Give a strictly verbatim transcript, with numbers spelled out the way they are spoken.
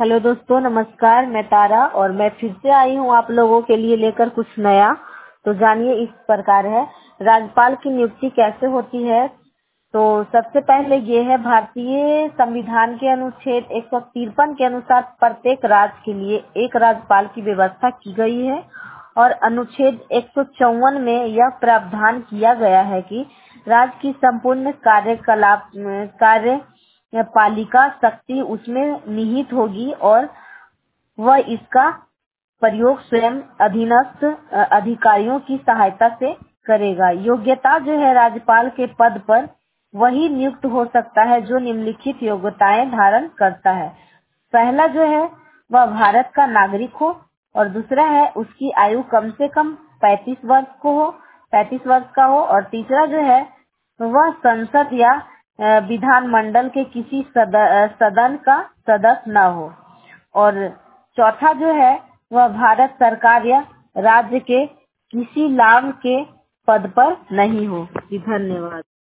Hello दोस्तों, नमस्कार। मैं तारा और मैं फिर से आई हूँ आप लोगों के लिए लेकर कुछ नया। तो जानिए, इस प्रकार है राज्यपाल की नियुक्ति कैसे होती है। तो सबसे पहले ये है, भारतीय संविधान के अनुच्छेद एक सौ तिरपन के अनुसार प्रत्येक राज्य के लिए एक राज्यपाल की व्यवस्था की गई है और अनुच्छेद एक सौ चौवन में यह प्रावधान किया गया है कि राज्य की संपूर्ण कार्यकलाप कार्य पालिका शक्ति उसमें निहित होगी और वह इसका प्रयोग स्वयं अधीनस्थ अ, अधिकारियों की सहायता से करेगा। योग्यता जो है, राज्यपाल के पद पर वही नियुक्त हो सकता है जो निम्नलिखित योग्यताएं धारण करता है। पहला जो है वह भारत का नागरिक हो और दूसरा है उसकी आयु कम से कम पैंतीस वर्ष को हो पैंतीस वर्ष का हो और तीसरा जो है वह संसद या अ, विधानमंडल के किसी सद, अ, सदन का सदस्य न हो और चौथा जो है वह भारत सरकार या राज्य के किसी लाभ के पद पर नहीं हो। जी, धन्यवाद।